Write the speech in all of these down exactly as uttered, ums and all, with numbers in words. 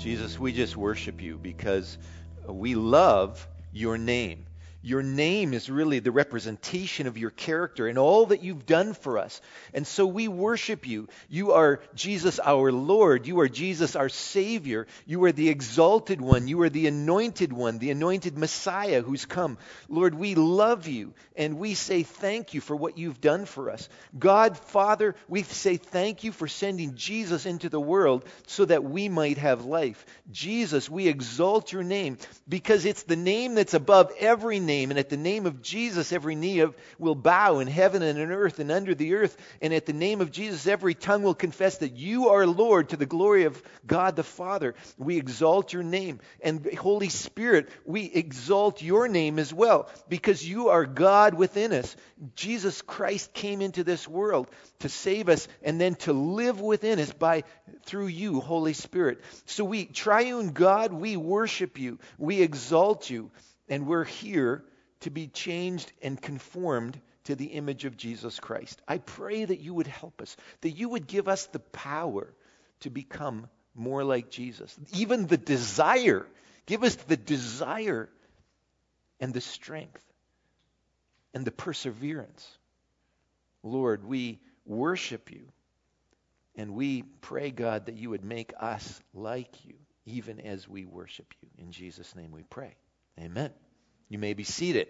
Jesus, we just worship you because we love your name. Your name is really the representation of your character and all that you've done for us. And so we worship you. You are Jesus our Lord. You are Jesus our Savior. You are the exalted one. You are the anointed one, the anointed Messiah who's come. Lord, we love you and we say thank you for what you've done for us. God, Father, we say thank you for sending Jesus into the world so that we might have life. Jesus, we exalt your name because it's the name that's above every name. And at the name of Jesus, every knee of, will bow in heaven and in earth and under the earth. And at the name of Jesus, every tongue will confess that you are Lord to the glory of God the Father. We exalt your name. And Holy Spirit, we exalt your name as well because you are God within us. Jesus Christ came into this world to save us and then to live within us by through you, Holy Spirit. So we, triune God, we worship you. We exalt you. And we're here to be changed and conformed to the image of Jesus Christ. I pray that you would help us, that you would give us the power to become more like Jesus. Even the desire. Give us the desire and the strength and the perseverance. Lord, we worship you. And we pray, God, that you would make us like you, even as we worship you. In Jesus' name we pray. Amen. You may be seated.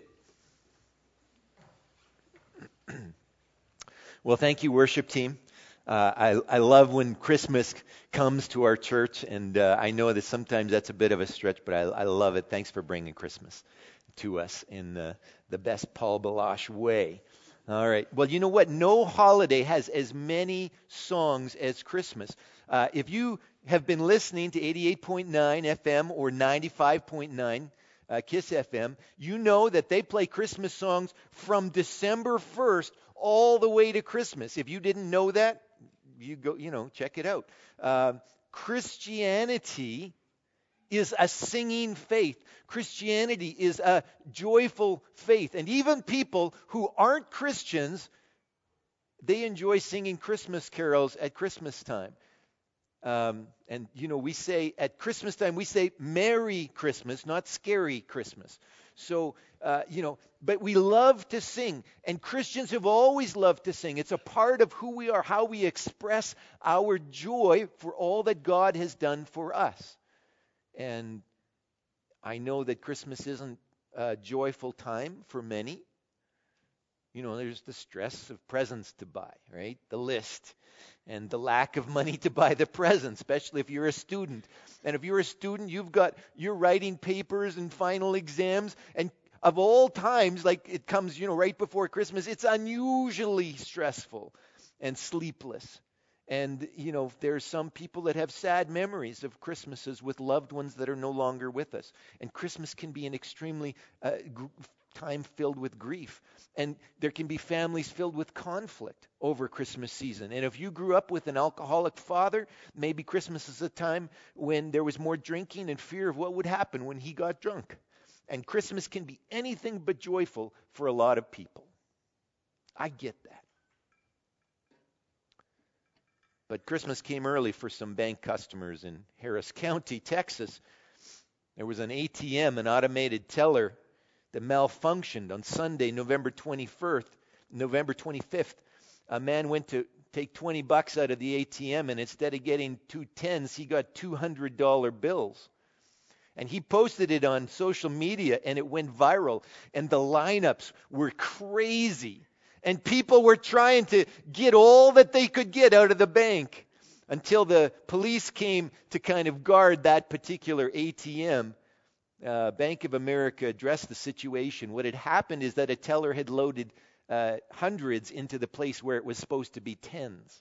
Well, thank you, worship team. Uh, I, I love when Christmas comes to our church, and uh, I know that sometimes that's a bit of a stretch, but I, I love it. Thanks for bringing Christmas to us in the, the best Paul Balash way. All right. Well, you know what? No holiday has as many songs as Christmas. Uh, if you have been listening to eighty-eight point nine F M or ninety-five point nine Uh, Kiss F M, you know that they play Christmas songs from December first all the way to Christmas. If you didn't know that, you go, you know, check it out. Uh, Christianity is a singing faith. Christianity is a joyful faith. And even people who aren't Christians, they enjoy singing Christmas carols at Christmas time. Um, and, you know, we say at Christmas time, we say Merry Christmas, not Scary Christmas. So, uh, you know, but we love to sing. And Christians have always loved to sing. It's a part of who we are, how we express our joy for all that God has done for us. And I know that Christmas isn't a joyful time for many. You know, there's the stress of presents to buy, right? The list. And the lack of money to buy the presents, especially if you're a student. And if you're a student, you've got, you're writing papers and final exams. And of all times, like it comes, you know, right before Christmas, it's unusually stressful and sleepless. And, you know, there's some people that have sad memories of Christmases with loved ones that are no longer with us. And Christmas can be an extremely uh, gr- time filled with grief. And there can be families filled with conflict over Christmas season. And if you grew up with an alcoholic father, maybe Christmas is a time when there was more drinking and fear of what would happen when he got drunk. And Christmas can be anything but joyful for a lot of people. I get that. But Christmas came early for some bank customers in Harris County, Texas. There was an A T M, an automated teller, that malfunctioned on Sunday, November twenty-first, November twenty-fifth. A man went to take twenty bucks out of the A T M, and instead of getting two tens, he got two hundred dollar bills. And he posted it on social media, and it went viral. And the lineups were crazy. And people were trying to get all that they could get out of the bank until the police came to kind of guard that particular A T M. Uh, Bank of America addressed the situation. What had happened is that a teller had loaded uh, hundreds into the place where it was supposed to be tens.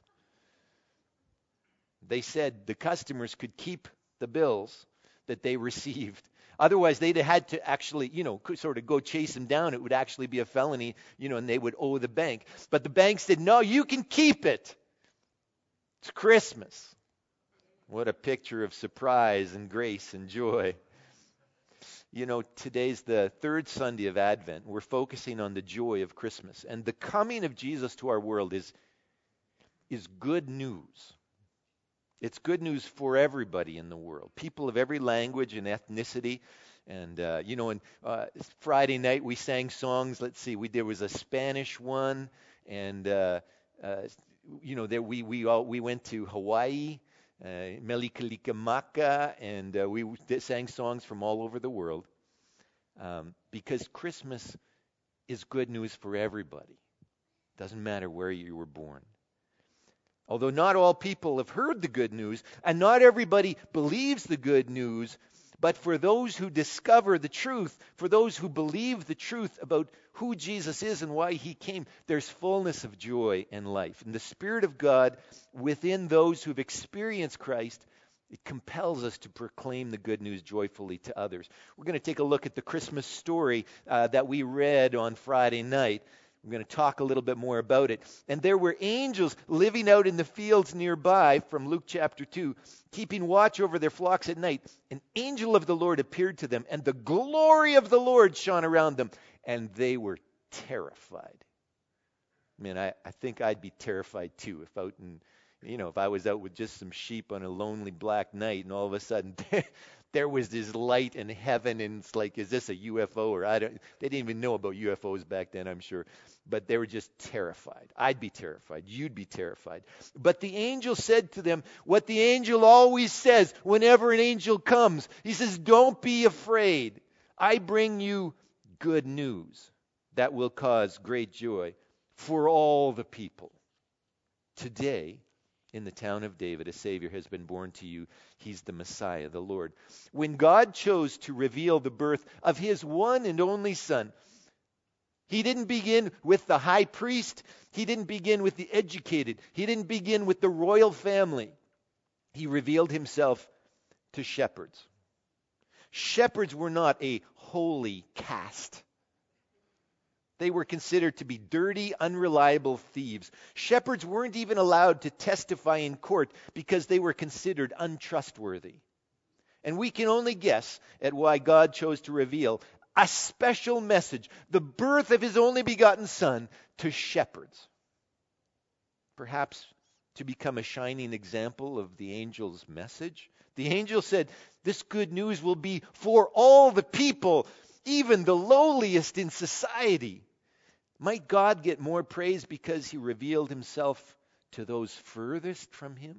They said the customers could keep the bills that they received. Otherwise, they'd have had to actually, you know, sort of go chase them down. It would actually be a felony, you know, and they would owe the bank. But the bank said, no, you can keep it. It's Christmas. What a picture of surprise and grace and joy. You know, today's the third Sunday of Advent. We're focusing on the joy of Christmas. And the coming of Jesus to our world is, is good news. It's good news for everybody in the world, people of every language and ethnicity. And, uh, you know, and uh, Friday night we sang songs. Let's see, we there was a Spanish one. And, uh, uh, you know, there we, we, all, we went to Hawaii, uh, Melikalikimaka, and uh, we w- sang songs from all over the world. Um, because Christmas is good news for everybody. Doesn't matter where you were born. Although not all people have heard the good news, and not everybody believes the good news, but for those who discover the truth, for those who believe the truth about who Jesus is and why he came, there's fullness of joy and life. And the Spirit of God within those who've experienced Christ, it compels us to proclaim the good news joyfully to others. We're going to take a look at the Christmas story uh, that we read on Friday night. We're going to talk a little bit more about it. And there were angels living out in the fields nearby, from Luke chapter two, keeping watch over their flocks at night. An angel of the Lord appeared to them, and the glory of the Lord shone around them, and they were terrified. Man, I, I think I'd be terrified too if out in, you know, if I was out with just some sheep on a lonely black night, and all of a sudden there was this light in heaven, and it's like, is this a U F O? Or I don't. They didn't even know about U F Os back then, I'm sure. But they were just terrified. I'd be terrified. You'd be terrified. But the angel said to them what the angel always says whenever an angel comes. He says, "Don't be afraid. I bring you good news that will cause great joy for all the people. Today, in the town of David, a Savior has been born to you. He's the Messiah, the Lord." When God chose to reveal the birth of his one and only Son, he didn't begin with the high priest. He didn't begin with the educated. He didn't begin with the royal family. He revealed himself to shepherds. Shepherds were not a holy caste. They were considered to be dirty, unreliable thieves. Shepherds weren't even allowed to testify in court because they were considered untrustworthy. And we can only guess at why God chose to reveal a special message, the birth of his only begotten Son, to shepherds. Perhaps to become a shining example of the angel's message. The angel said, this good news will be for all the people, even the lowliest in society. Might God get more praise because he revealed himself to those furthest from him?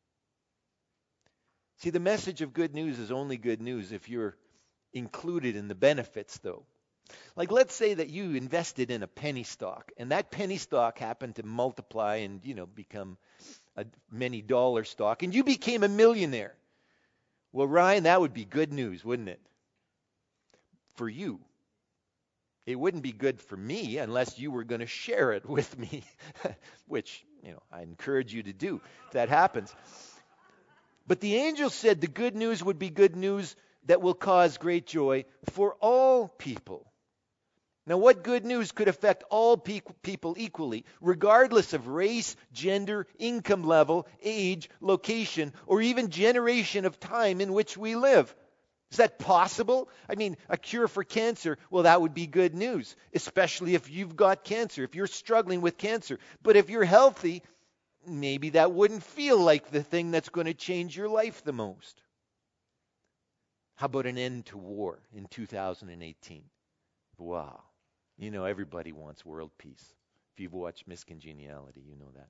See, the message of good news is only good news if you're included in the benefits, though. Like, let's say that you invested in a penny stock, and that penny stock happened to multiply and, you know, become a many dollar stock, and you became a millionaire. Well, Ryan, that would be good news, wouldn't it? For you. It wouldn't be good for me unless you were going to share it with me, which, you know, I encourage you to do if that happens. But the angel said the good news would be good news that will cause great joy for all people. Now, what good news could affect all pe- people equally, regardless of race, gender, income level, age, location, or even generation of time in which we live? Is that possible? I mean, a cure for cancer, well, that would be good news, especially if you've got cancer, if you're struggling with cancer. But if you're healthy, maybe that wouldn't feel like the thing that's going to change your life the most. How about an end to war in two thousand eighteen? Wow. You know, everybody wants world peace. If you've watched Miss Congeniality, you know that.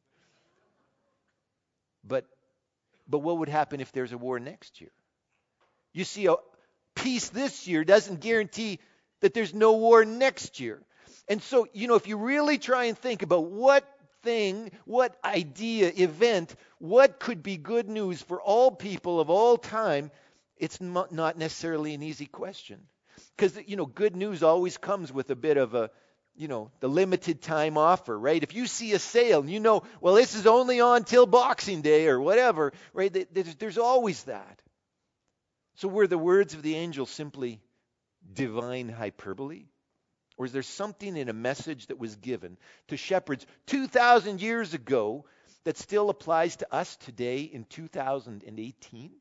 But, but what would happen if there's a war next year? You see, a peace this year doesn't guarantee that there's no war next year. And so, you know, if you really try and think about what thing, what idea, event, what could be good news for all people of all time, it's not not necessarily an easy question. Because, you know, good news always comes with a bit of a, you know, the limited time offer, right? If you see a sale and you know, well, this is only on till Boxing Day or whatever, right? There's, there's always that. So were the words of the angel simply divine hyperbole? Or is there something in a message that was given to shepherds two thousand years ago that still applies to us today in two thousand eighteen?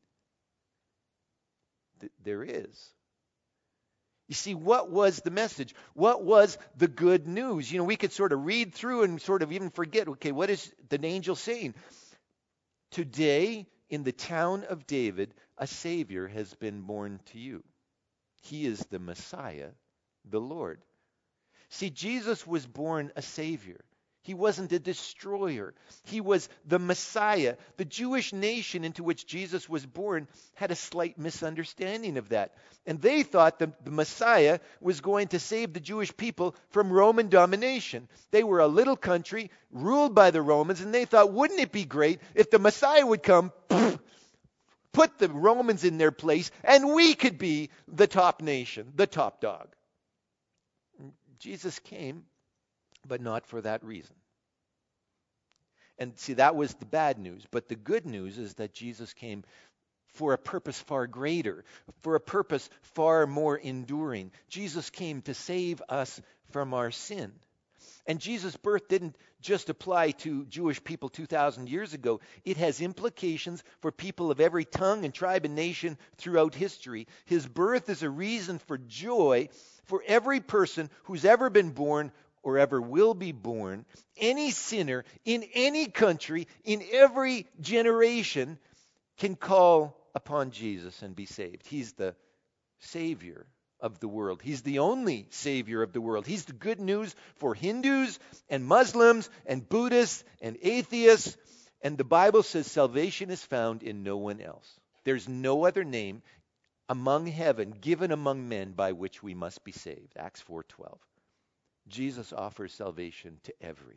Th- there is. You see, what was the message? What was the good news? You know, we could sort of read through and sort of even forget, okay, what is the angel saying? Today, in the town of David, a Savior has been born to you. He is the Messiah, the Lord. See, Jesus was born a Savior. He wasn't a destroyer. He was the Messiah. The Jewish nation into which Jesus was born had a slight misunderstanding of that. And they thought that the Messiah was going to save the Jewish people from Roman domination. They were a little country ruled by the Romans, and they thought, wouldn't it be great if the Messiah would come, put the Romans in their place, and we could be the top nation, the top dog. Jesus came, but not for that reason. And see, that was the bad news. But the good news is that Jesus came for a purpose far greater, for a purpose far more enduring. Jesus came to save us from our sin. And Jesus' birth didn't just apply to Jewish people two thousand years ago. It has implications for people of every tongue and tribe and nation throughout history. His birth is a reason for joy for every person who's ever been born or ever will be born. Any sinner in any country, in every generation, can call upon Jesus and be saved. He's the Savior of the world. He's the only Savior of the world. He's the good news for Hindus and Muslims and Buddhists and atheists. And the Bible says salvation is found in no one else. There's no other name among heaven given among men by which we must be saved. Acts four twelve. Jesus offers salvation to everyone.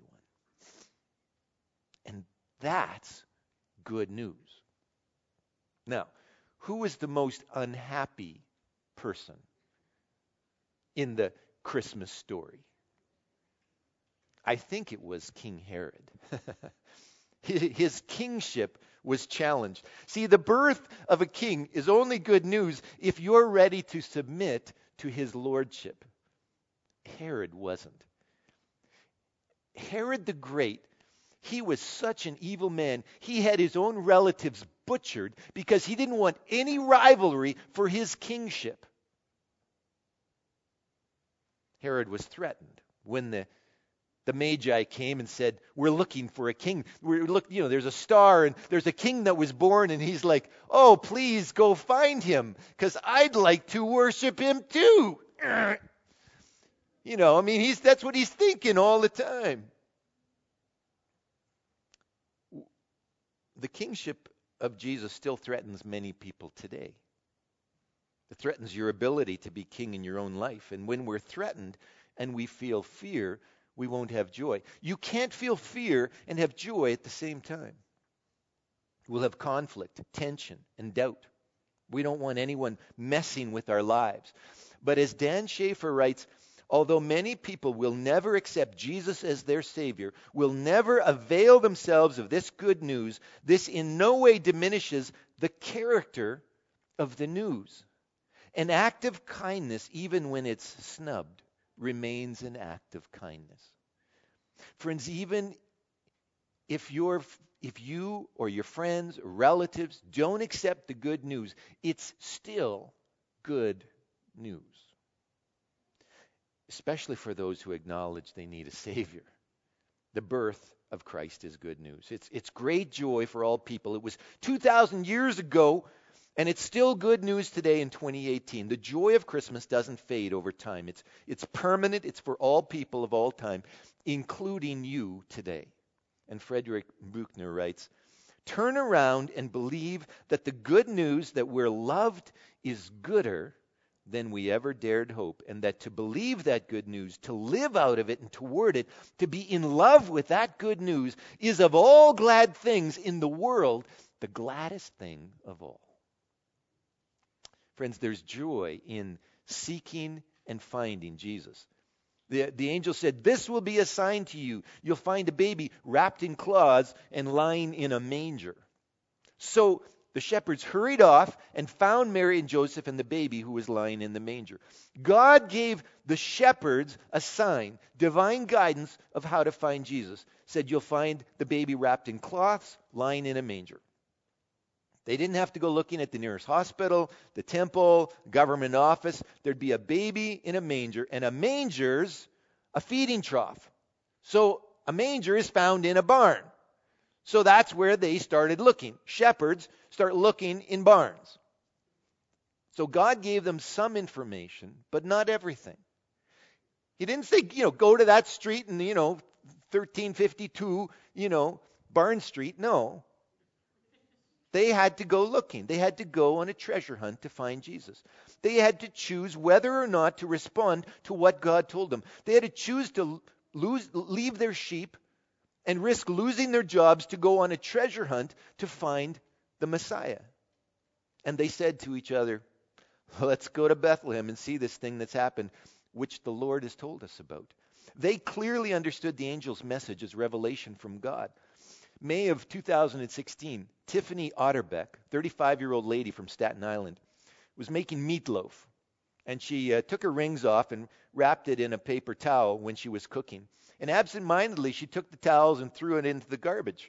And that's good news. Now, who is the most unhappy person in the Christmas story? I think it was King Herod. His kingship was challenged. See, the birth of a king is only good news if you're ready to submit to his lordship. Herod wasn't. Herod the Great, he was such an evil man. He had his own relatives butchered because he didn't want any rivalry for his kingship. Herod was threatened when the The Magi came and said, we're looking for a king. We're look, you know, there's a star and there's a king that was born. And he's like, oh, please go find him because I'd like to worship him too. You know, I mean, he's that's what he's thinking all the time. The kingship of Jesus still threatens many people today. It threatens your ability to be king in your own life. And when we're threatened and we feel fear, we won't have joy. You can't feel fear and have joy at the same time. We'll have conflict, tension, and doubt. We don't want anyone messing with our lives. But as Dan Schaefer writes, although many people will never accept Jesus as their Savior, will never avail themselves of this good news, this in no way diminishes the character of the news. An act of kindness, even when it's snubbed, remains an act of kindness. Friends, even if you're if you or your friends or relatives don't accept the good news, it's still good news. Especially for those who acknowledge they need a Savior. The birth of Christ is good news. It's it's great joy for all people. It was two thousand years ago, and it's still good news today in twenty eighteen. The joy of Christmas doesn't fade over time. It's it's permanent. It's for all people of all time, including you today. And Frederick Buechner writes, turn around and believe that the good news that we're loved is gooder than we ever dared hope, and that to believe that good news, to live out of it and toward it, to be in love with that good news, is of all glad things in the world, the gladdest thing of all. Friends, there's joy in seeking and finding Jesus. The, the angel said, this will be a sign to you. You'll find a baby wrapped in cloths and lying in a manger. So the shepherds hurried off and found Mary and Joseph and the baby who was lying in the manger. God gave the shepherds a sign, divine guidance of how to find Jesus. Said, you'll find the baby wrapped in cloths, lying in a manger. They didn't have to go looking at the nearest hospital, the temple, government office. There'd be a baby in a manger, and a manger's a feeding trough. So a manger is found in a barn. So that's where they started looking. Shepherds start looking in barns. So God gave them some information, but not everything. He didn't say, you know, go to that street and, you know, thirteen fifty-two, you know, Barn Street. No. They had to go looking. They had to go on a treasure hunt to find Jesus. They had to choose whether or not to respond to what God told them. They had to choose to lose, leave their sheep and risk losing their jobs to go on a treasure hunt to find the Messiah. And they said to each other, let's go to Bethlehem and see this thing that's happened, which the Lord has told us about. They clearly understood the angel's message as revelation from God. May of two thousand sixteen, Tiffany Otterbeck, thirty-five-year-old lady from Staten Island, was making meatloaf. And she uh, took her rings off and wrapped it in a paper towel when she was cooking. And absentmindedly, she took the towels and threw it into the garbage.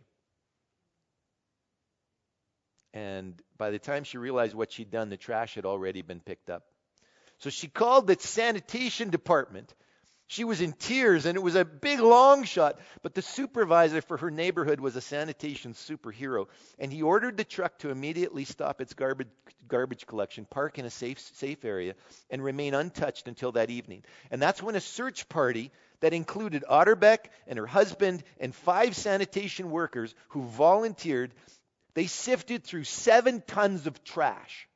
And by the time she realized what she'd done, the trash had already been picked up. So she called the sanitation department. She was in tears, and it was a big long shot. But the supervisor for her neighborhood was a sanitation superhero, and he ordered the truck to immediately stop its garbage garbage collection, park in a safe safe area, and remain untouched until that evening. And that's when a search party that included Otterbeck and her husband and five sanitation workers who volunteered, they sifted through seven tons of trash.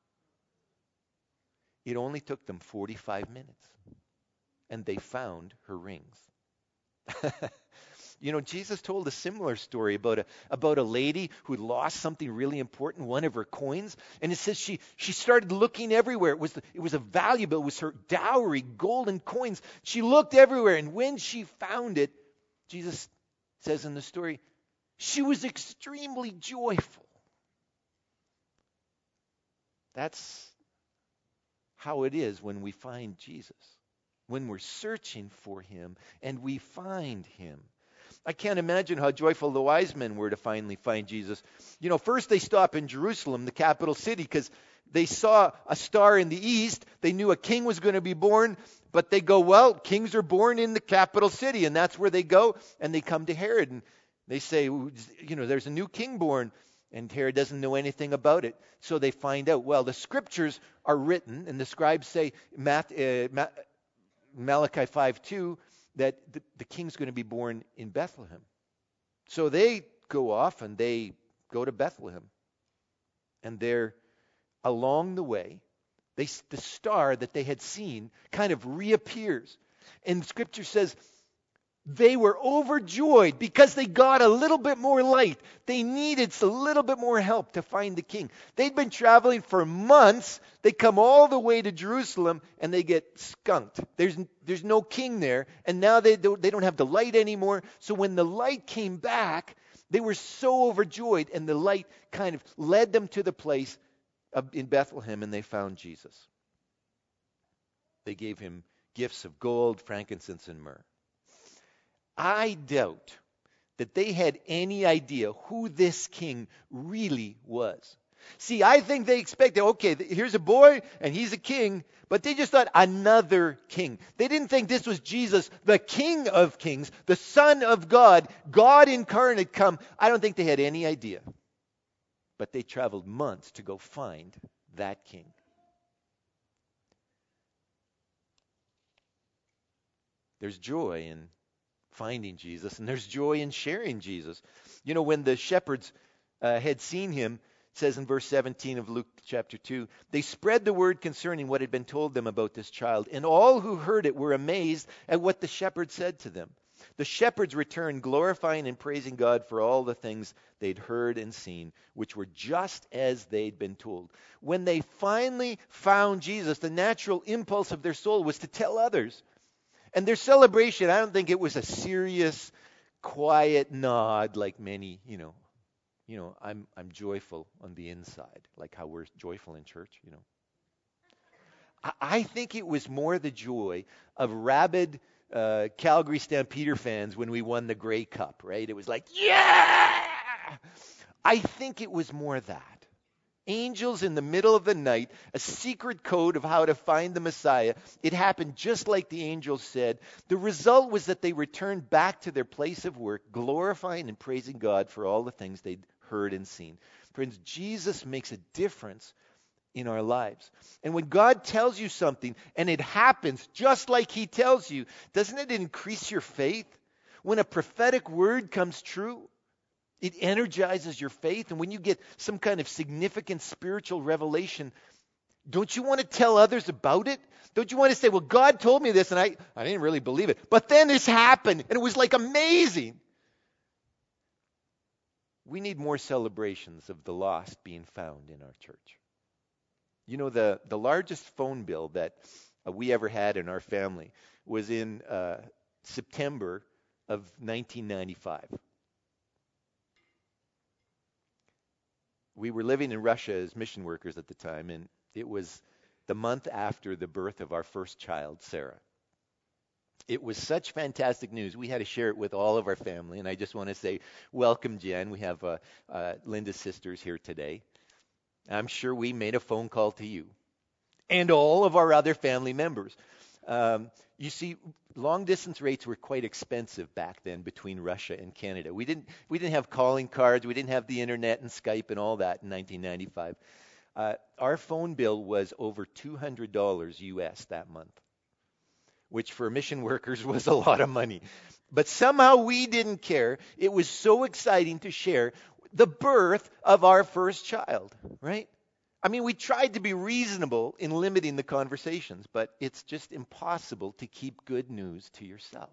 It only took them forty-five minutes. And they found her rings. You know, Jesus told a similar story about a about a lady who lost something really important, one of her coins. And it says she she started looking everywhere. It was the, it was a valuable, it was her dowry, golden coins. She looked everywhere, and when she found it, Jesus says in the story, she was extremely joyful. That's how it is when we find Jesus. When we're searching for him and we find him. I can't imagine how joyful the wise men were to finally find Jesus. You know, first they stop in Jerusalem, the capital city, because they saw a star in the east. They knew a king was going to be born, but they go, well, kings are born in the capital city, and that's where they go, and they come to Herod, and they say, you know, there's a new king born, and Herod doesn't know anything about it. So they find out, well, the scriptures are written, and the scribes say, Math, uh, Ma- Malachi five two, that the, the king's going to be born in Bethlehem. So they go off and they go to Bethlehem. And there, along the way, they, the star that they had seen kind of reappears. And Scripture says they were overjoyed because they got a little bit more light. They needed a little bit more help to find the king. They'd been traveling for months. They come all the way to Jerusalem and they get skunked. There's there's no king there, and now they don't, they don't have the light anymore. So when the light came back, they were so overjoyed, and the light kind of led them to the place of, in Bethlehem, and they found Jesus. They gave him gifts of gold, frankincense, and myrrh. I doubt that they had any idea who this king really was. See, I think they expected, okay, here's a boy and he's a king, but they just thought another king. They didn't think this was Jesus, the King of Kings, the Son of God, God incarnate come. I don't think they had any idea. But they traveled months to go find that king. There's joy in finding Jesus, and there's joy in sharing Jesus. You know, when the shepherds uh, had seen him, it says in verse seventeen of Luke chapter two, they spread the word concerning what had been told them about this child, and all who heard it were amazed at what the shepherds said to them. The shepherds returned, glorifying and praising God for all the things they'd heard and seen, which were just as they'd been told. When they finally found Jesus, the natural impulse of their soul was to tell others. And their celebration, I don't think it was a serious, quiet nod like many, you know, you know, I'm I'm joyful on the inside, like how we're joyful in church, you know. I, I think it was more the joy of rabid uh, Calgary Stampeder fans when we won the Grey Cup, right? It was like, yeah! I think it was more that. Angels in the middle of the night, a secret code of how to find the Messiah. It happened just like the angels said. The result was that they returned back to their place of work, glorifying and praising God for all the things they'd heard and seen. Friends, Jesus makes a difference in our lives. And when God tells you something and it happens just like he tells you, doesn't it increase your faith? When a prophetic word comes true, it energizes your faith. And when you get some kind of significant spiritual revelation, don't you want to tell others about it? Don't you want to say, well, God told me this and I, I didn't really believe it. But then this happened and it was like amazing. We need more celebrations of the lost being found in our church. You know, the, the largest phone bill that uh, we ever had in our family was in uh, September of nineteen ninety-five. We were living in Russia as mission workers at the time, and it was the month after the birth of our first child, Sarah. It was such fantastic news. We had to share it with all of our family, and I just want to say, welcome, Jen. We have uh, uh, Linda's sisters here today. I'm sure we made a phone call to you and all of our other family members. Um, you see, long-distance rates were quite expensive back then between Russia and Canada. We didn't we didn't have calling cards. We didn't have the internet and Skype and all that in nineteen ninety-five. Uh, our phone bill was over two hundred dollars U S that month, which for mission workers was a lot of money. But somehow we didn't care. It was so exciting to share the birth of our first child, right? I mean, we tried to be reasonable in limiting the conversations, but it's just impossible to keep good news to yourself.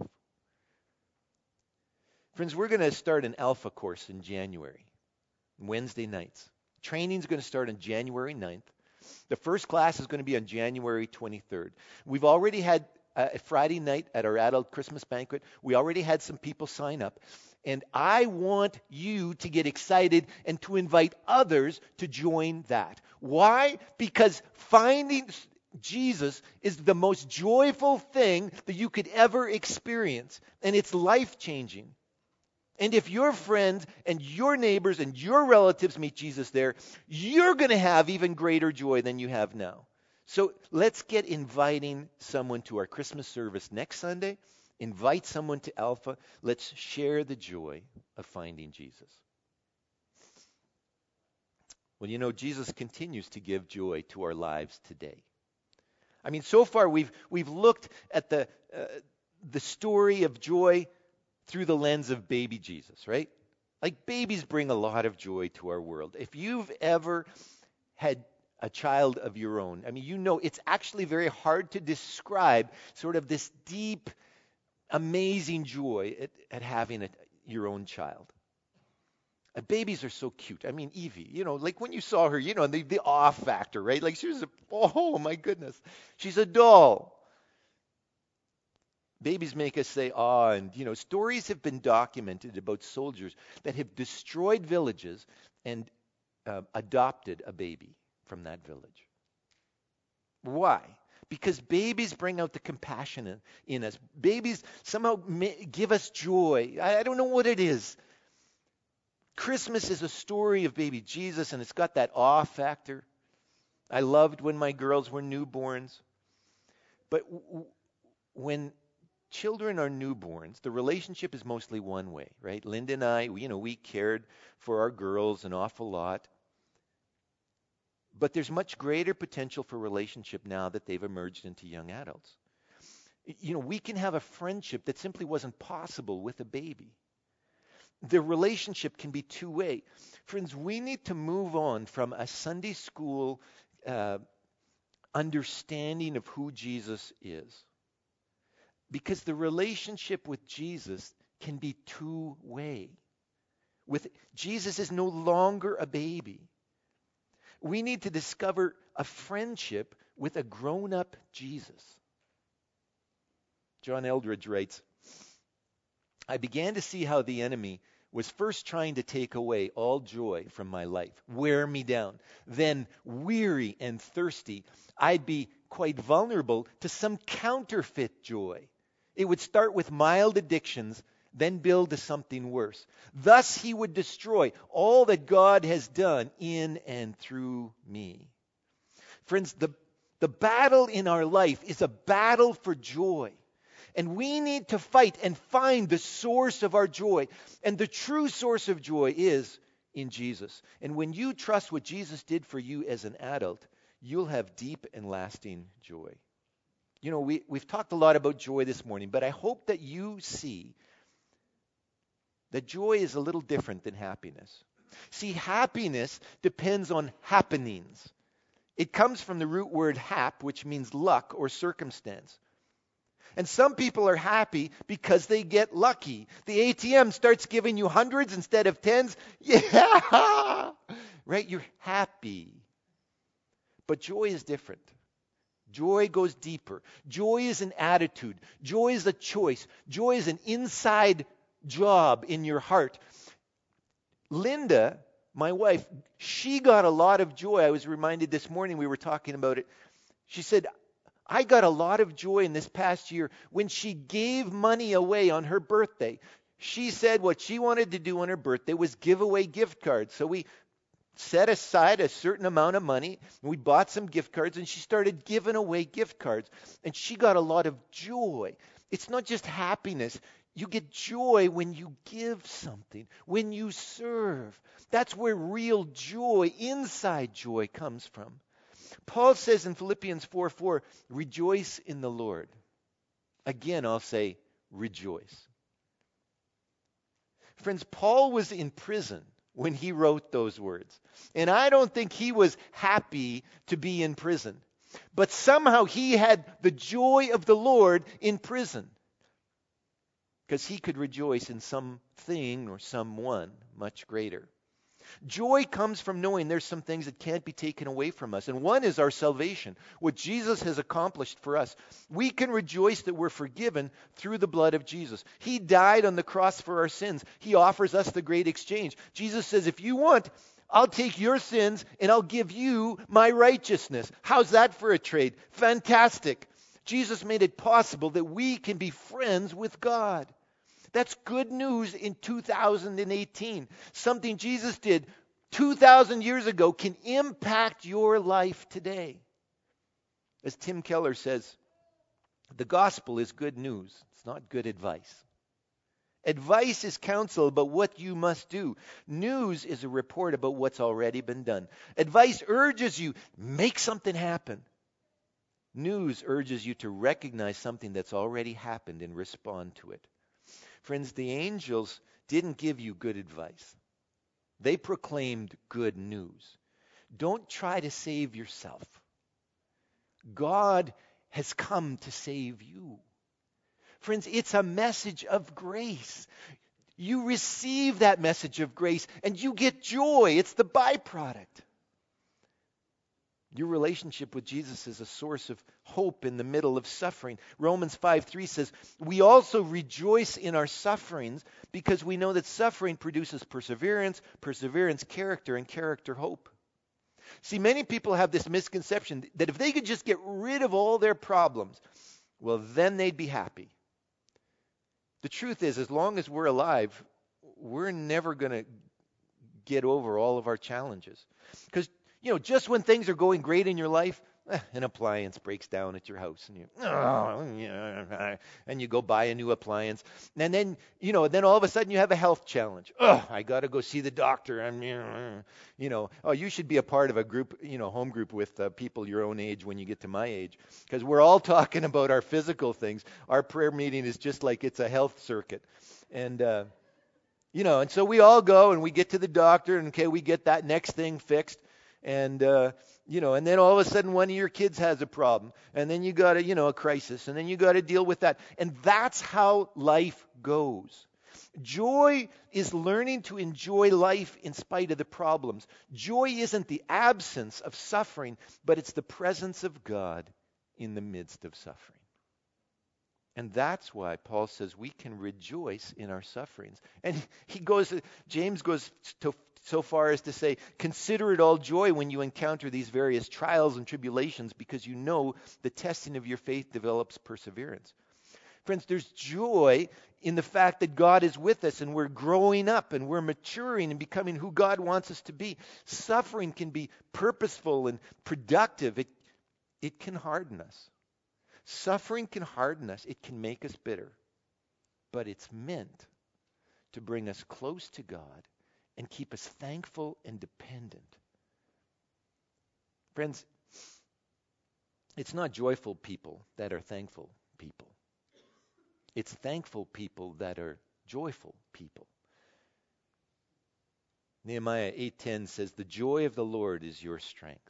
Friends, we're going to start an Alpha course in January, Wednesday nights. Training's going to start on January ninth. The first class is going to be on January twenty-third. We've already had a Friday night at our adult Christmas banquet. We already had some people sign up. And I want you to get excited and to invite others to join that. Why? Because finding Jesus is the most joyful thing that you could ever experience. And it's life-changing. And if your friends and your neighbors and your relatives meet Jesus there, you're going to have even greater joy than you have now. So let's get inviting someone to our Christmas service next Sunday. Invite someone to Alpha. Let's share the joy of finding Jesus. Well, you know, Jesus continues to give joy to our lives today. I mean, so far we've we've looked at the uh, the story of joy through the lens of baby Jesus, right? Like babies bring a lot of joy to our world. If you've ever had a child of your own, I mean, you know it's actually very hard to describe sort of this deep, amazing joy at, at having a, your own child. Uh, babies are so cute. I mean, Evie, you know, like when you saw her, you know, the, the awe factor, right? Like she was, a, oh my goodness, she's a doll. Babies make us say awe, and, you know, stories have been documented about soldiers that have destroyed villages and uh, adopted a baby from that village. Why? Because babies bring out the compassion in, in us. Babies somehow may, give us joy. I, I don't know what it is. Christmas is a story of baby Jesus, and it's got that awe factor. I loved when my girls were newborns. But w- when children are newborns, the relationship is mostly one way, right? Linda and I, we, you know, we cared for our girls an awful lot. But there's much greater potential for relationship now that they've emerged into young adults. You know, we can have a friendship that simply wasn't possible with a baby. The relationship can be two-way. Friends, we need to move on from a Sunday school uh, understanding of who Jesus is. Because the relationship with Jesus can be two-way. With Jesus is no longer a baby. We need to discover a friendship with a grown-up Jesus. John Eldredge writes, I began to see how the enemy was first trying to take away all joy from my life, wear me down. Then, weary and thirsty, I'd be quite vulnerable to some counterfeit joy. It would start with mild addictions then build to something worse. Thus he would destroy all that God has done in and through me. Friends, the, the battle in our life is a battle for joy. And we need to fight and find the source of our joy. And the true source of joy is in Jesus. And when you trust what Jesus did for you as an adult, you'll have deep and lasting joy. You know, we, we've talked a lot about joy this morning, but I hope that you see that joy is a little different than happiness. See, happiness depends on happenings. It comes from the root word hap, which means luck or circumstance. And some people are happy because they get lucky. The A T M starts giving you hundreds instead of tens. Yeah! Right? You're happy. But joy is different. Joy goes deeper. Joy is an attitude. Joy is a choice. Joy is an inside job in your heart. Linda, my wife, she got a lot of joy. I was reminded this morning, we were talking about it. She said, I got a lot of joy in this past year when she gave money away on her birthday. She said what she wanted to do on her birthday was give away gift cards. So we set aside a certain amount of money. We bought some gift cards, and she started giving away gift cards. And she got a lot of joy. It's not just happiness. You get joy when you give something, when you serve. That's where real joy, inside joy, comes from. Paul says in Philippians four four, rejoice in the Lord. Again, I'll say rejoice. Friends, Paul was in prison when he wrote those words. And I don't think he was happy to be in prison. But somehow he had the joy of the Lord in prison. Because he could rejoice in something or someone much greater. Joy comes from knowing there's some things that can't be taken away from us. And one is our salvation, what Jesus has accomplished for us. We can rejoice that we're forgiven through the blood of Jesus. He died on the cross for our sins. He offers us the great exchange. Jesus says, if you want, I'll take your sins and I'll give you my righteousness. How's that for a trade? Fantastic. Jesus made it possible that we can be friends with God. That's good news in two thousand eighteen. Something Jesus did two thousand years ago can impact your life today. As Tim Keller says, the gospel is good news. It's not good advice. Advice is counsel about what you must do. News is a report about what's already been done. Advice urges you, make something happen. News urges you to recognize something that's already happened and respond to it. Friends, the angels didn't give you good advice. They proclaimed good news. Don't try to save yourself. God has come to save you. Friends, it's a message of grace. You receive that message of grace and you get joy. It's the byproduct. Your relationship with Jesus is a source of hope in the middle of suffering. Romans five three says, we also rejoice in our sufferings because we know that suffering produces perseverance, perseverance, character, and character, hope. See, many people have this misconception that if they could just get rid of all their problems, well, then they'd be happy. The truth is, as long as we're alive, we're never going to get over all of our challenges. Because You know, just when things are going great in your life, eh, an appliance breaks down at your house, and you, oh, yeah, and you go buy a new appliance, and then, you know, then all of a sudden you have a health challenge. Oh, I got to go see the doctor. I'm, you know, oh, you should be a part of a group, you know, home group with uh, people your own age when you get to my age, because we're all talking about our physical things. Our prayer meeting is just like it's a health circuit, and. Uh, You know, and so we all go and we get to the doctor and, okay, we get that next thing fixed. And, uh, you know, and then all of a sudden one of your kids has a problem. And then you got a, you know, a crisis. And then you got to deal with that. And that's how life goes. Joy is learning to enjoy life in spite of the problems. Joy isn't the absence of suffering, but it's the presence of God in the midst of suffering. And that's why Paul says we can rejoice in our sufferings. And he goes, James goes to, so far as to say, consider it all joy when you encounter these various trials and tribulations, because you know the testing of your faith develops perseverance. Friends, there's joy in the fact that God is with us and we're growing up and we're maturing and becoming who God wants us to be. Suffering can be purposeful and productive. It, it can harden us. Suffering can harden us. It can make us bitter. But it's meant to bring us close to God and keep us thankful and dependent. Friends, it's not joyful people that are thankful people. It's thankful people that are joyful people. Nehemiah eight ten says, "The joy of the Lord is your strength."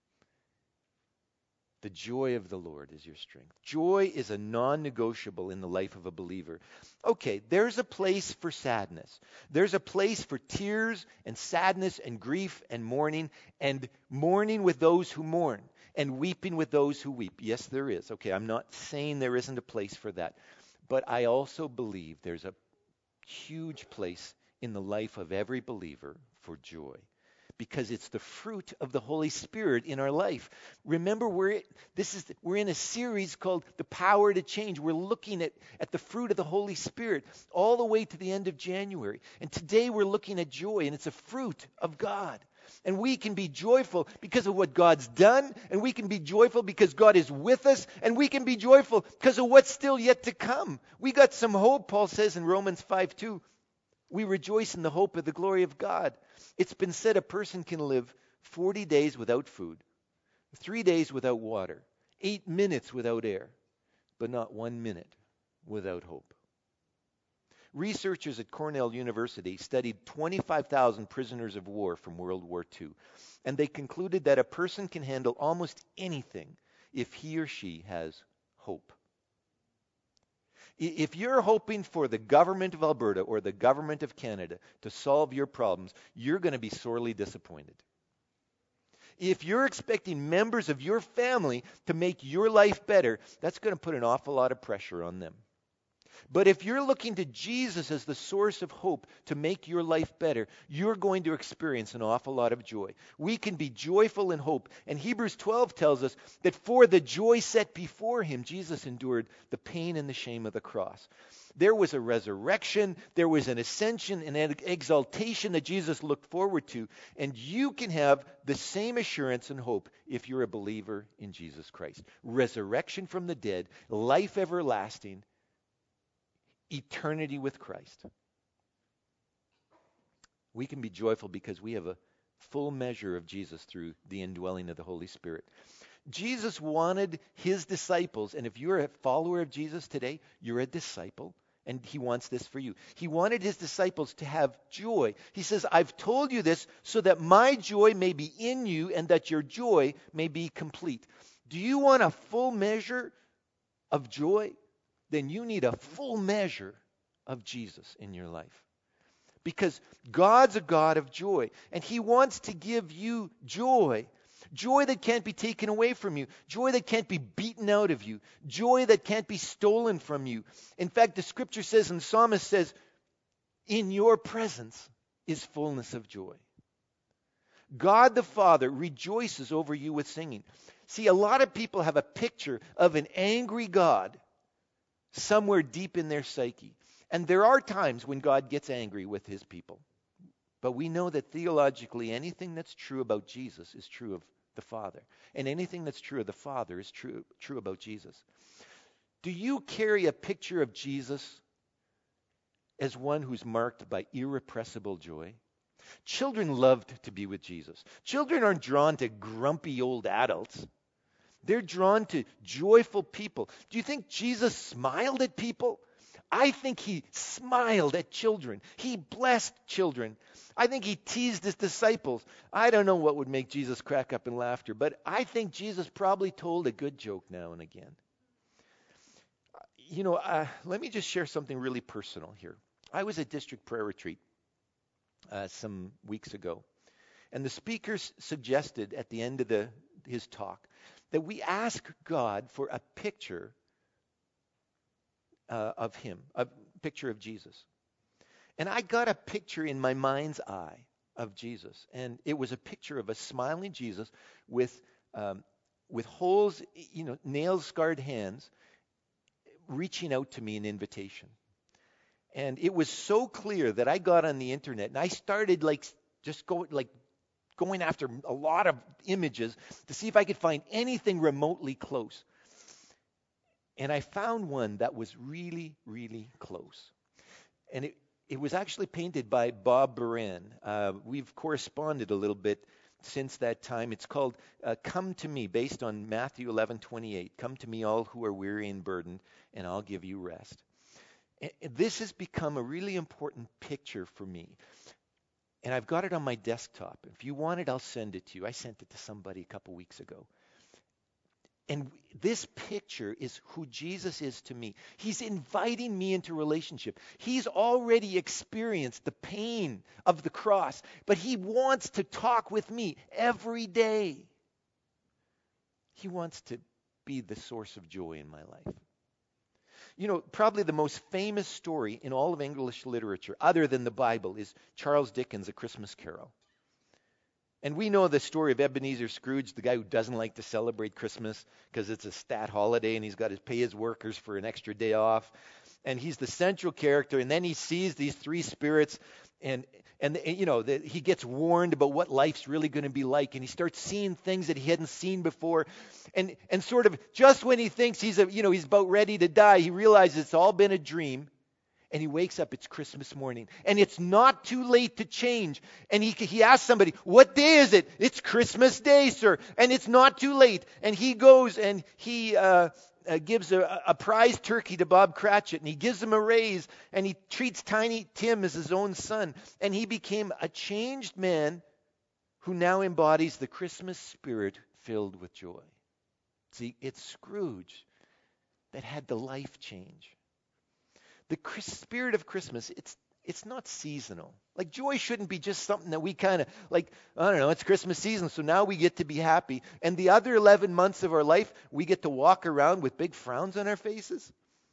The joy of the Lord is your strength. Joy is a non-negotiable in the life of a believer. Okay, there's a place for sadness. There's a place for tears and sadness and grief and mourning, and mourning with those who mourn and weeping with those who weep. Yes, there is. Okay, I'm not saying there isn't a place for that. But I also believe there's a huge place in the life of every believer for joy, because it's the fruit of the Holy Spirit in our life. Remember, we're this is we're in a series called The Power to Change. We're looking at, at the fruit of the Holy Spirit all the way to the end of January. And today we're looking at joy, and it's a fruit of God. And we can be joyful because of what God's done, and we can be joyful because God is with us, and we can be joyful because of what's still yet to come. We got some hope, Paul says in Romans five two. We rejoice in the hope of the glory of God. It's been said a person can live forty days without food, three days without water, eight minutes without air, but not one minute without hope. Researchers at Cornell University studied twenty-five thousand prisoners of war from World War Two, and they concluded that a person can handle almost anything if he or she has hope. If you're hoping for the government of Alberta or the government of Canada to solve your problems, you're going to be sorely disappointed. If you're expecting members of your family to make your life better, that's going to put an awful lot of pressure on them. But if you're looking to Jesus as the source of hope to make your life better, you're going to experience an awful lot of joy. We can be joyful in hope. And Hebrews twelve tells us that for the joy set before him, Jesus endured the pain and the shame of the cross. There was a resurrection, there was an ascension and an exaltation that Jesus looked forward to. And you can have the same assurance and hope if you're a believer in Jesus Christ. Resurrection from the dead, life everlasting, eternity with Christ. We can be joyful because we have a full measure of Jesus through the indwelling of the Holy Spirit. Jesus wanted his disciples, and if you're a follower of Jesus today, you're a disciple, and he wants this for you. He wanted his disciples to have joy. He says, I've told you this so that my joy may be in you and that your joy may be complete. Do you want a full measure of joy? Then you need a full measure of Jesus in your life. Because God's a God of joy, and he wants to give you joy. Joy that can't be taken away from you. Joy that can't be beaten out of you. Joy that can't be stolen from you. In fact, the scripture says, and the psalmist says, in your presence is fullness of joy. God the Father rejoices over you with singing. See, a lot of people have a picture of an angry God somewhere deep in their psyche. And there are times when God gets angry with his people. But we know that theologically anything that's true about Jesus is true of the Father. And anything that's true of the Father is true, true about Jesus. Do you carry a picture of Jesus as one who's marked by irrepressible joy? Children loved to be with Jesus. Children aren't drawn to grumpy old adults. They're drawn to joyful people. Do you think Jesus smiled at people? I think he smiled at children. He blessed children. I think he teased his disciples. I don't know what would make Jesus crack up in laughter, but I think Jesus probably told a good joke now and again. You know, uh, let me just share something really personal here. I was at district prayer retreat uh, some weeks ago, and the speakers suggested at the end of the, his talk that we ask God for a picture uh, of him, a picture of Jesus. And I got a picture in my mind's eye of Jesus. And it was a picture of a smiling Jesus with um, with holes, you know, nail-scarred hands, reaching out to me an invitation. And it was so clear that I got on the internet and I started like just going like going after a lot of images to see if I could find anything remotely close. And I found one that was really, really close. And it, it was actually painted by Bob Buran. Uh, we've corresponded a little bit since that time. It's called uh, Come to Me, based on Matthew eleven twenty-eight. Come to me, all who are weary and burdened, and I'll give you rest. And this has become a really important picture for me. And I've got it on my desktop. If you want it, I'll send it to you. I sent it to somebody a couple weeks ago. And this picture is who Jesus is to me. He's inviting me into relationship. He's already experienced the pain of the cross, but he wants to talk with me every day. He wants to be the source of joy in my life. You know, probably the most famous story in all of English literature, other than the Bible, is Charles Dickens' A Christmas Carol. And we know the story of Ebenezer Scrooge, the guy who doesn't like to celebrate Christmas because it's a stat holiday and he's got to pay his workers for an extra day off. And he's the central character. And then he sees these three spirits and, and, and you know, the, he gets warned about what life's really going to be like. And he starts seeing things that he hadn't seen before. And, and sort of just when he thinks he's, a, you know, he's about ready to die, he realizes it's all been a dream. And he wakes up, it's Christmas morning. And it's not too late to change. And he he asks somebody, what day is it? It's Christmas Day, sir. And it's not too late. And he goes and he uh, uh, gives a, a prize turkey to Bob Cratchit. And he gives him a raise. And he treats Tiny Tim as his own son. And he became a changed man who now embodies the Christmas spirit filled with joy. See, it's Scrooge that had the life change. The spirit of Christmas, it's it's not seasonal. Like joy shouldn't be just something that we kind of like, I don't know, it's Christmas season, so now we get to be happy. And the other eleven months of our life, we get to walk around with big frowns on our faces.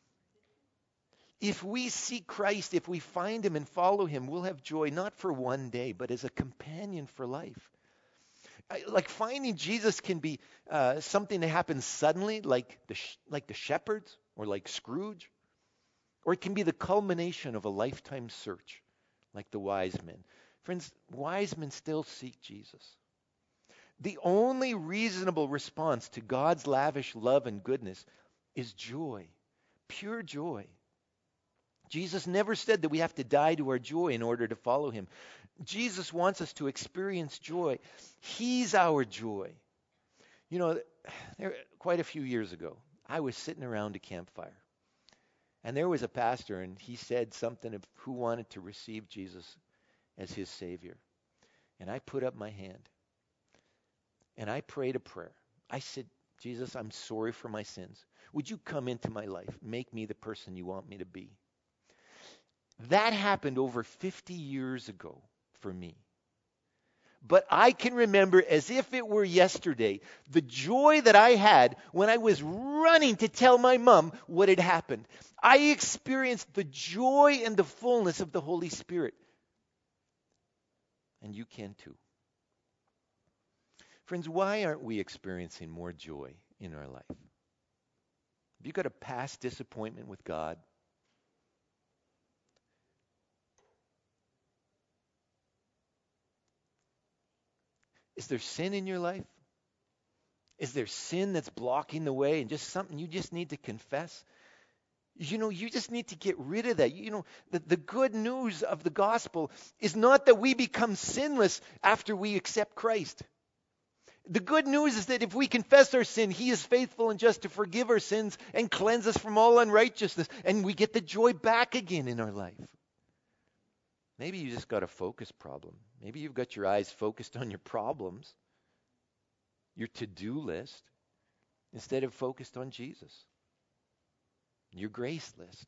If we seek Christ, if we find him and follow him, we'll have joy not for one day, but as a companion for life. Like finding Jesus can be uh, something that happens suddenly, like the sh- like the shepherds or like Scrooge. Or it can be the culmination of a lifetime search, like the wise men. Friends, wise men still seek Jesus. The only reasonable response to God's lavish love and goodness is joy, pure joy. Jesus never said that we have to die to our joy in order to follow him. Jesus wants us to experience joy. He's our joy. You know, there, quite a few years ago, I was sitting around a campfire. And there was a pastor, and he said something of who wanted to receive Jesus as his Savior. And I put up my hand. And I prayed a prayer. I said, Jesus, I'm sorry for my sins. Would you come into my life? Make me the person you want me to be. That happened over fifty years ago for me. But I can remember as if it were yesterday, the joy that I had when I was running to tell my mom what had happened. I experienced the joy and the fullness of the Holy Spirit. And you can too. Friends, why aren't we experiencing more joy in our life? Have you got a past disappointment with God? Is there sin in your life? Is there sin that's blocking the way and just something you just need to confess? You know, you just need to get rid of that. You know, the, the good news of the gospel is not that we become sinless after we accept Christ. The good news is that if we confess our sin, he is faithful and just to forgive our sins and cleanse us from all unrighteousness, and we get the joy back again in our life. Maybe you just got a focus problem. Maybe you've got your eyes focused on your problems, your to-do list, instead of focused on Jesus, your grace list.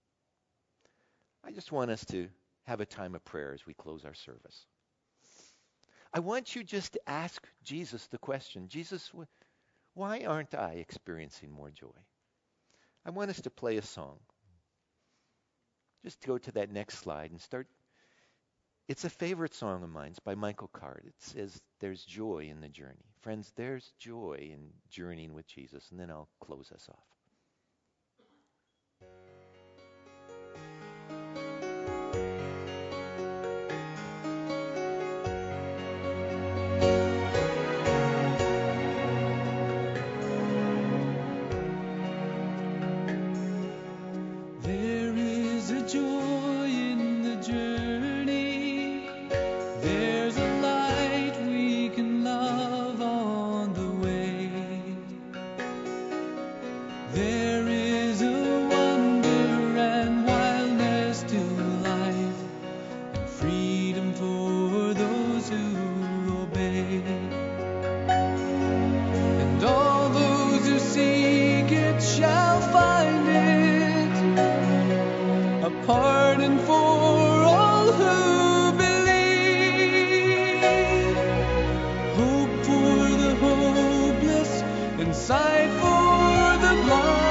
I just want us to have a time of prayer as we close our service. I want you just to ask Jesus the question, Jesus, why aren't I experiencing more joy? I want us to play a song. Just go to that next slide and start. It's a favorite song of mine. It's by Michael Card. It says, there's joy in the journey. Friends, there's joy in journeying with Jesus. And then I'll close us off. There is a wonder and wildness to life, and freedom for those who obey. And all those who seek it shall find it, a pardon for all who believe, hope for the hopeless, and sight for the blind.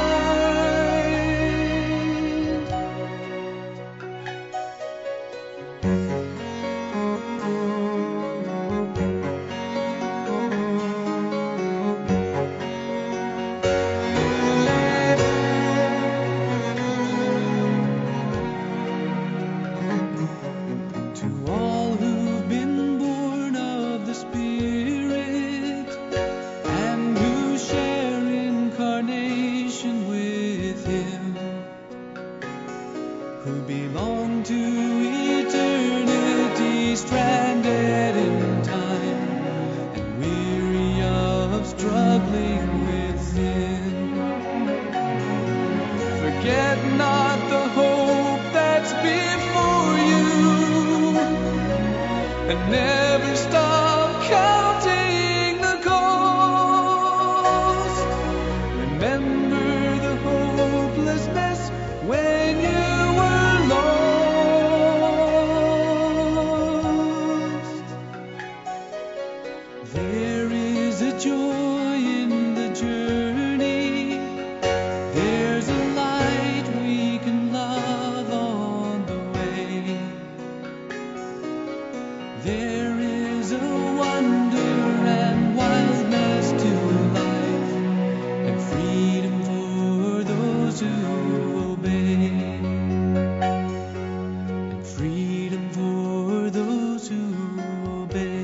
To all who've been born of the Spirit and who share incarnation with Him, who belong to eternity, stranded in time and weary of struggling with sin. Forget not the hope that's before you, and never stop counting the cost. Remember the hopelessness when you were lost. There is a joy in the journey. There's a light we can love on the way. There is a wonder and wildness to life, and freedom for those who obey, and freedom for those who obey.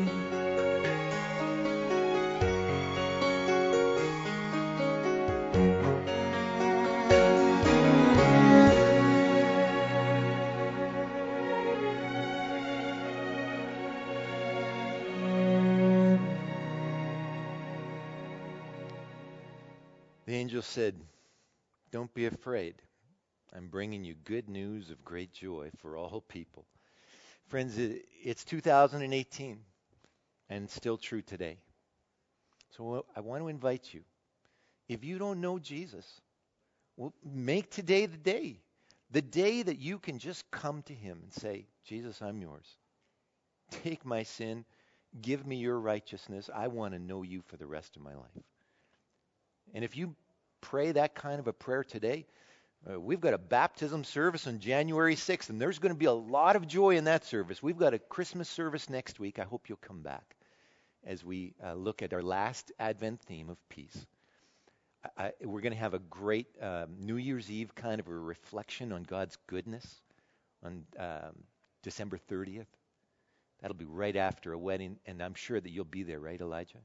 The angel said, "Don't be afraid. I'm bringing you good news of great joy for all people." Friends, it- it's two thousand eighteen and it's still true today. So I want to invite you. If you don't know Jesus, well, make today the day. The day that you can just come to Him and say, "Jesus, I'm yours. Take my sin. Give me your righteousness. I want to know you for the rest of my life." And if you pray that kind of a prayer today, uh, we've got a baptism service on January sixth, and there's going to be a lot of joy in that service. We've got a Christmas service next week. I hope you'll come back as we uh, look at our last Advent theme of peace. I, I, we're going to have a great um, New Year's Eve kind of a reflection on God's goodness on um, December thirtieth. That'll be right after a wedding, and I'm sure that you'll be there, right, Elijah?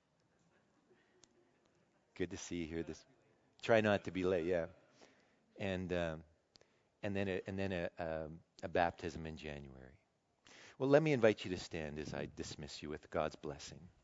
Good to see you here. This, try not to be late, yeah. And um, and then a, and then a, um, a baptism in January. Well, let me invite you to stand as I dismiss you with God's blessing.